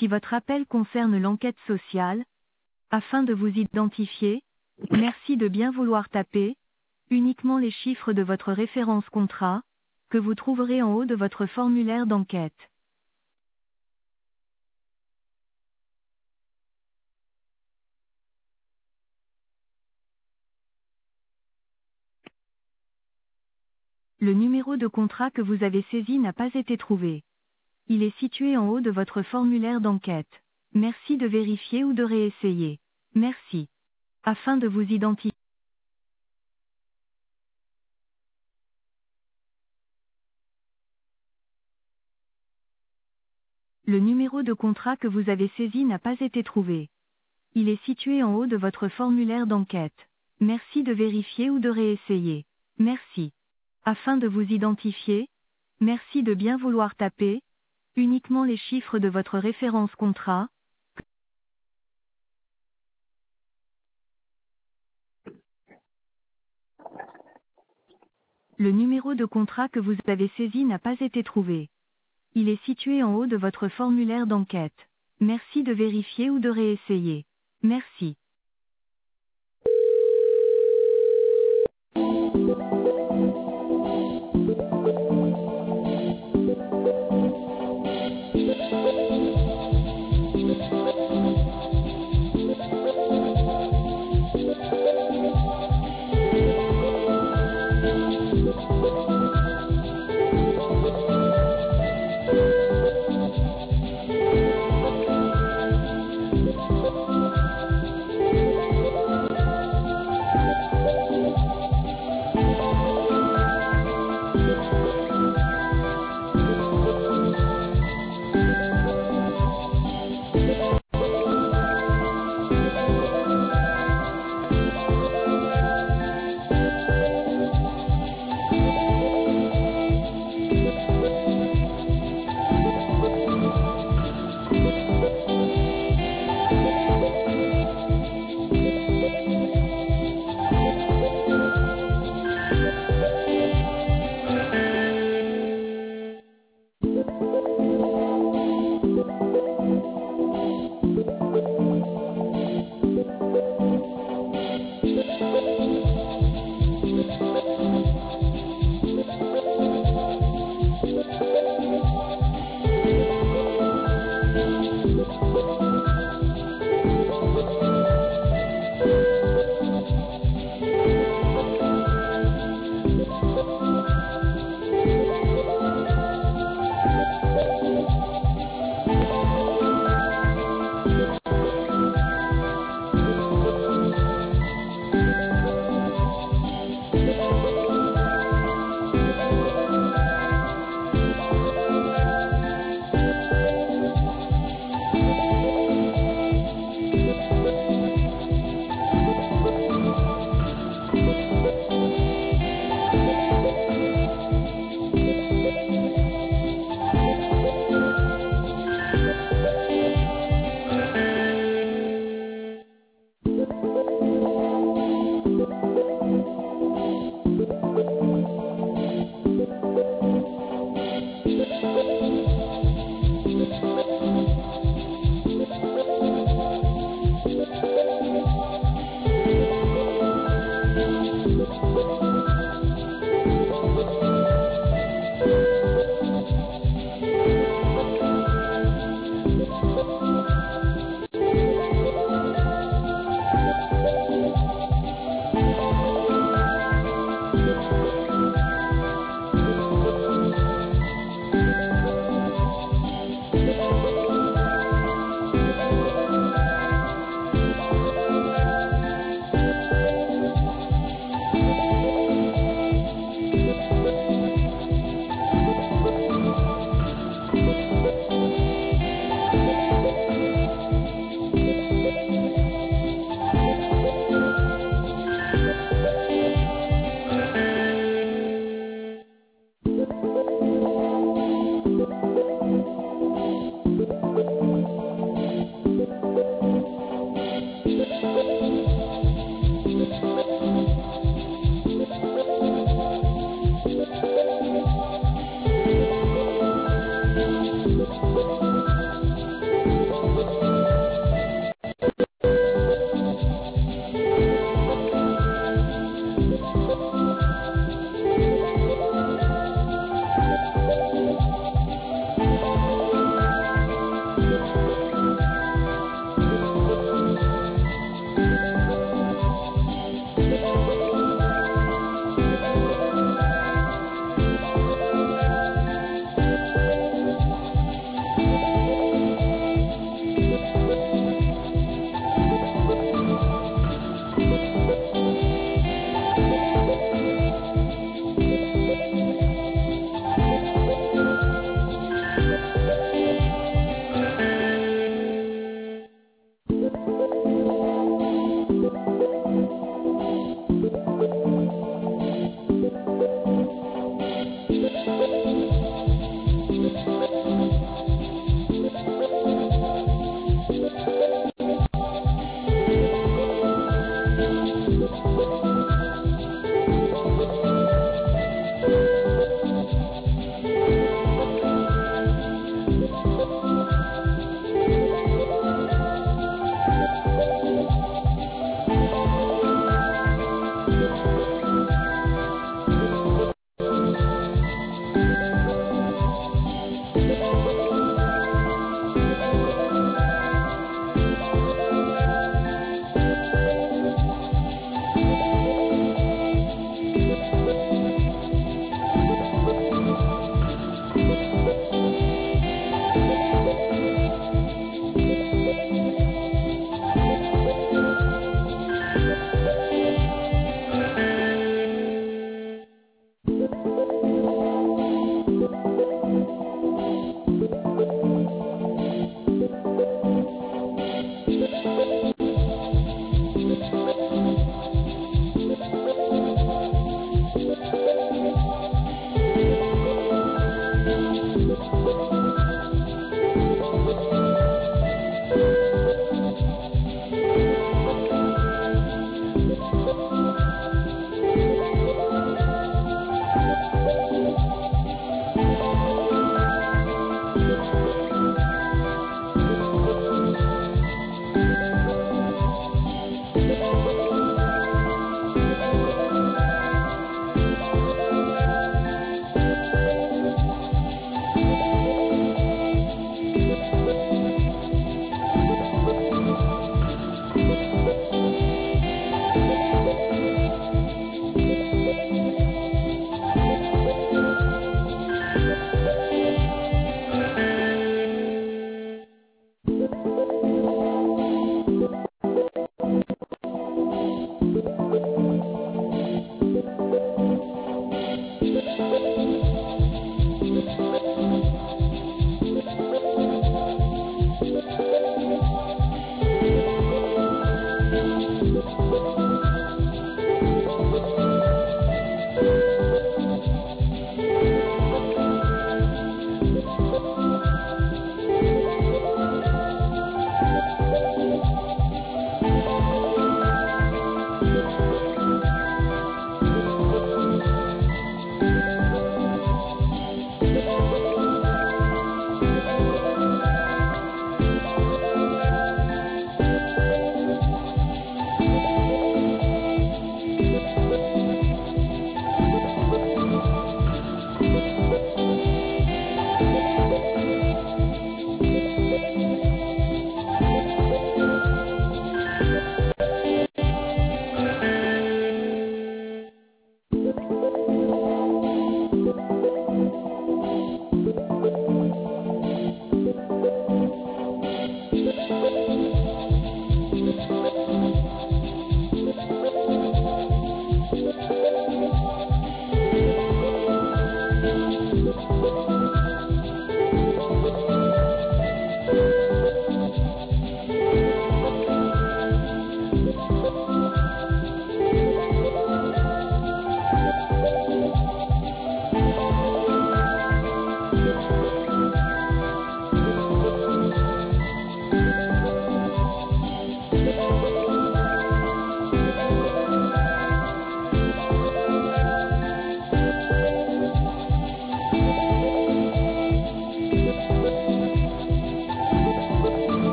Si votre appel concerne l'enquête sociale, afin de vous identifier, merci de bien vouloir taper uniquement les chiffres de votre référence contrat, que vous trouverez en haut de votre formulaire d'enquête. Le numéro de contrat que vous avez saisi n'a pas été trouvé. Il est situé en haut de votre formulaire d'enquête. Merci de vérifier ou de réessayer. Merci. Afin de vous identifier. Le numéro de contrat que vous avez saisi n'a pas été trouvé. Il est situé en haut de votre formulaire d'enquête. Merci de vérifier ou de réessayer. Merci. Afin de vous identifier, merci de bien vouloir taper uniquement les chiffres de votre référence contrat. Le numéro de contrat que vous avez saisi n'a pas été trouvé. Il est situé en haut de votre formulaire d'enquête. Merci de vérifier ou de réessayer. Merci.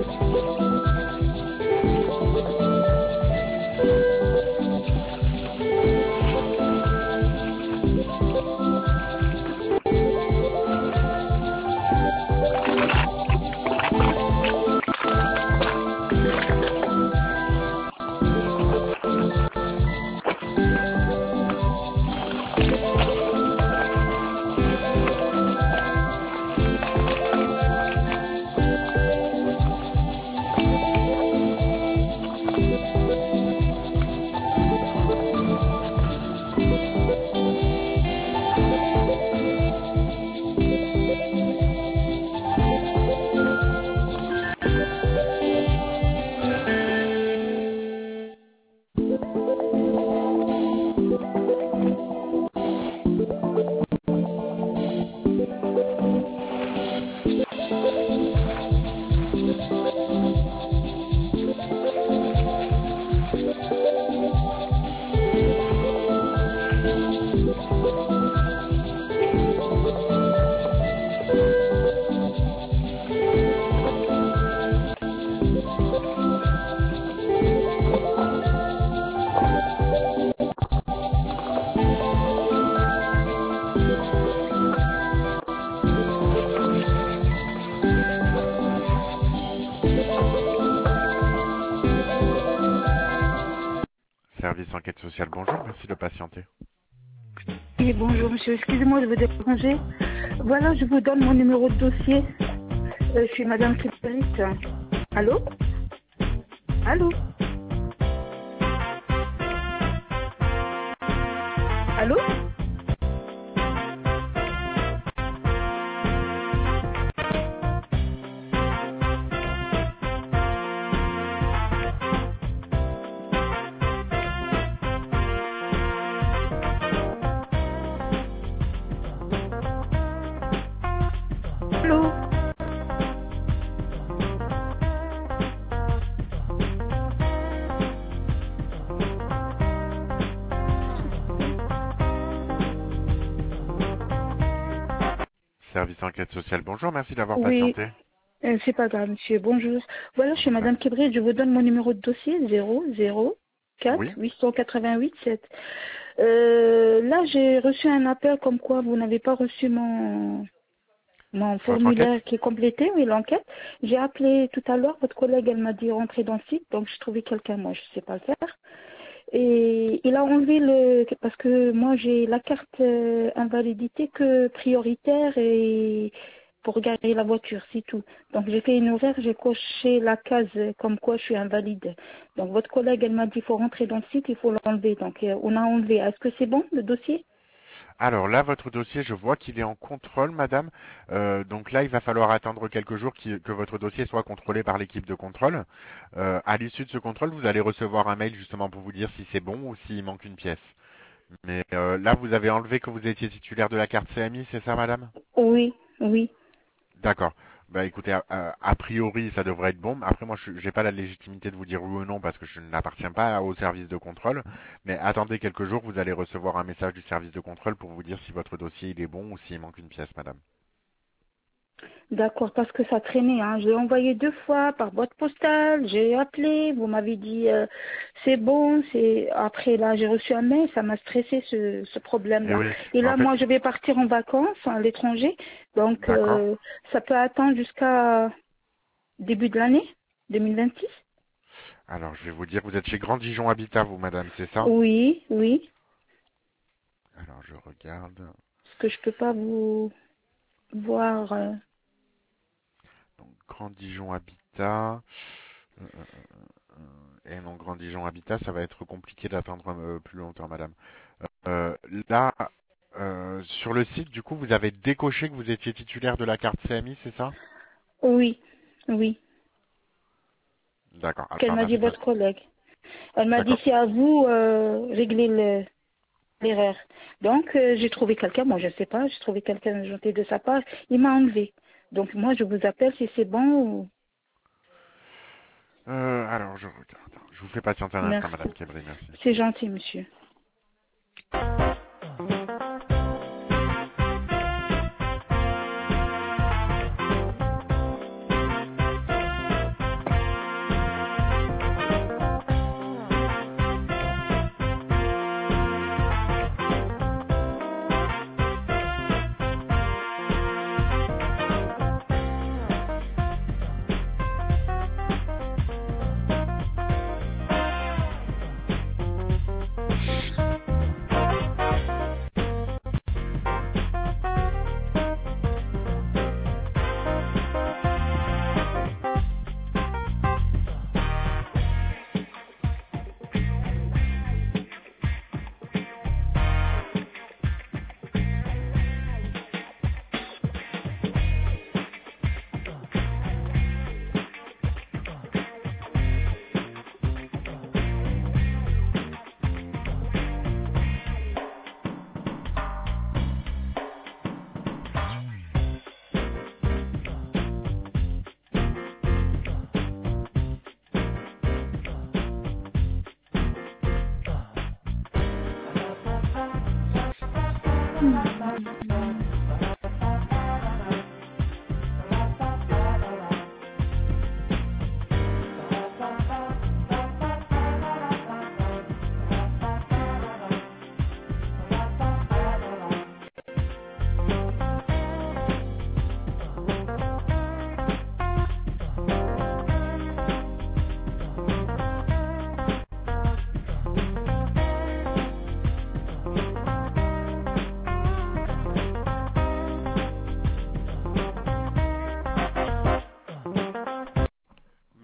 Service enquête sociale, bonjour, merci de patienter. Oui, bonjour monsieur, excusez-moi de vous déranger. Voilà, je vous donne mon numéro de dossier. Je suis madame Christophe. Allô? Allô? Allô? Allô? Service enquête sociale, bonjour, merci d'avoir Oui, patienté. c'est pas grave monsieur, bonjour. Voilà, je suis Bonjour, madame Kébré, je vous donne mon numéro de dossier 004 oui, 888 7. Là, j'ai reçu un appel comme quoi vous n'avez pas reçu mon votre enquête? formulaire qui est complété, oui, l'enquête. J'ai appelé tout à l'heure, votre collègue, elle m'a dit rentrer dans le site, donc j'ai trouvé quelqu'un, moi je sais pas le faire. Et il a enlevé parce que moi j'ai la carte invalidité que prioritaire et pour garer la voiture, c'est tout. Donc j'ai fait une horaire, j'ai coché la case comme quoi je suis invalide. Donc votre collègue, elle m'a dit il faut rentrer dans le site, il faut l'enlever. Donc on a enlevé. Est-ce que c'est bon le dossier? Alors là, votre dossier, je vois qu'il est en contrôle, madame. Donc là, il va falloir attendre quelques jours que votre dossier soit contrôlé par l'équipe de contrôle. À l'issue de ce contrôle, vous allez recevoir un mail justement pour vous dire si c'est bon ou s'il manque une pièce. Mais là, vous avez enlevé que vous étiez titulaire de la carte CMI, c'est ça, madame? Oui, oui. D'accord. Bah écoutez, a priori, ça devrait être bon. Après, moi, je n'ai pas la légitimité de vous dire oui ou non parce que je n'appartiens pas au service de contrôle. Mais attendez quelques jours, vous allez recevoir un message du service de contrôle pour vous dire si votre dossier il est bon ou s'il manque une pièce, madame. D'accord, parce que ça traînait. Hein. J'ai envoyé 2 fois par boîte postale, j'ai appelé, vous m'avez dit c'est bon, c'est après là j'ai reçu un mail, ça m'a stressé ce Et problème-là. oui, Et en là fait, moi je vais partir en vacances à l'étranger, donc d'accord. ça peut attendre jusqu'à début de l'année 2026. Alors, je vais vous dire, vous êtes chez Grand Dijon Habitat, vous, madame, c'est ça? Oui, oui, Alors, je regarde. parce que je peux pas vous voir. Donc, Grand Dijon Habitat. Euh, et non, Grand Dijon Habitat, ça va être compliqué d'attendre plus longtemps, madame. Euh, là, sur le site, du coup, vous avez décoché que vous étiez titulaire de la carte CMI, c'est ça? Oui, oui, D'accord. qu'elle m'a Attendez, dit votre collègue. Elle m'a dit d'accord. c'est à vous régler l'erreur. Donc, j'ai trouvé quelqu'un, moi je ne sais pas, j'ai trouvé quelqu'un gentil de sa part, il m'a enlevé. Donc, moi je vous appelle si c'est bon ou... Alors, je regarde. Je vous fais patienter un instant, Merci. madame Kebri, merci. C'est gentil, monsieur.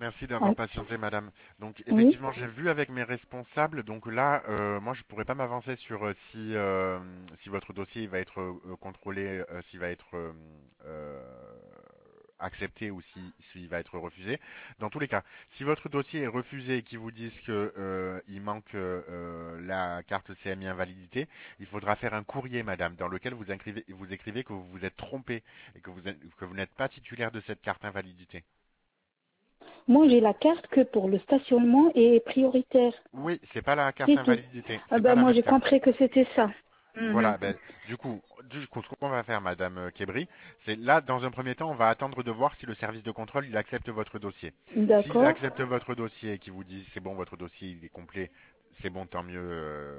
Merci d'avoir Ah, patienté, madame. Donc, oui. effectivement, j'ai vu avec mes responsables. Donc là, moi, je pourrais pas m'avancer sur si votre dossier il va être contrôlé, s'il va être euh, accepté ou s'il va être refusé. Dans tous les cas, si votre dossier est refusé et qu'ils vous disent que il manque la carte CMI invalidité, il faudra faire un courrier, madame, dans lequel vous écrivez que vous vous êtes trompé et que vous n'êtes pas titulaire de cette carte invalidité. Moi, j'ai la carte que pour le stationnement et prioritaire. Oui, c'est pas la carte C'est tout. invalidité, Ah c'est pas ben, la moi, même j'ai carte. compris que c'était ça. Mhm. Voilà, ben, ce qu'on va faire, Madame Kebri, c'est là, dans un premier temps, on va attendre de voir si le service de contrôle il accepte votre dossier. S'il D'accord. accepte votre dossier et qu'il vous dit c'est bon, votre dossier il est complet, c'est bon, tant mieux,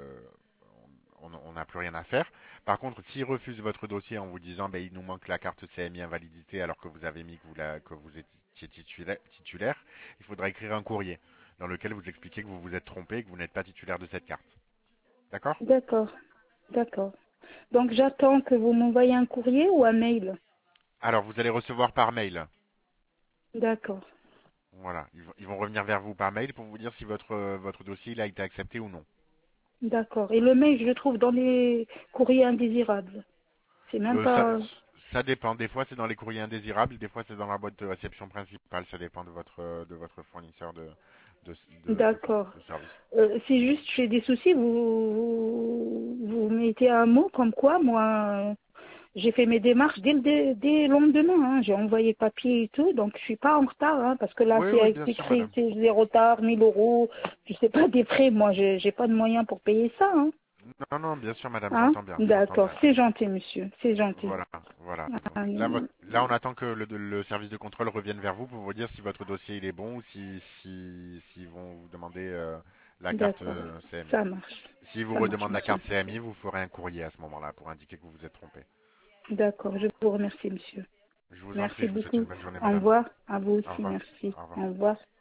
on n'a plus rien à faire. Par contre, s'il refuse votre dossier en vous disant ben, il nous manque la carte CMI invalidité alors que vous avez mis que vous étiez titulaire, il faudra écrire un courrier dans lequel vous expliquez que vous vous êtes trompé et que vous n'êtes pas titulaire de cette carte. D'accord? D'accord. D'accord. Donc, j'attends que vous m'envoyez un courrier ou un mail. Alors, vous allez recevoir par mail. D'accord. Voilà, ils vont revenir vers vous par mail pour vous dire si votre dossier il a été accepté ou non. D'accord. Et le mail, je le trouve dans les courriers indésirables. C'est même Euh, ça, pas... ça dépend. Des fois c'est dans les courriers indésirables, des fois c'est dans la boîte de réception principale. Ça dépend de votre fournisseur de, D'accord. de service. C'est juste, j'ai des soucis, vous mettez un mot comme quoi, moi, j'ai fait mes démarches dès le lendemain, hein. J'ai envoyé papier et tout, donc je suis pas en retard, hein, parce que là, Oui, oui, c'est bien sûr, écrit, madame. c'est des retards, 1 000 euros, je sais pas, des frais, moi, j'ai pas de moyens pour payer ça, hein. Non, non, bien sûr, madame, Hein? j'entends bien, j'entends D'accord, bien. c'est gentil, monsieur, c'est gentil. Voilà, voilà. Donc Ah, là, on attend que le service de contrôle revienne vers vous pour vous dire si votre dossier il est bon ou s'ils vont vous demander la carte d'accord, CMI. ça marche, S'ils vous ça marche, redemandent la monsieur. carte CMI, vous ferez un courrier à ce moment-là pour indiquer que vous vous êtes trompé. D'accord, je vous remercie, monsieur. Je vous en prie, Merci je vous souhaite une beaucoup. bonne journée, Au madame. revoir. À vous Au aussi. revoir. Merci. Au revoir. Au revoir.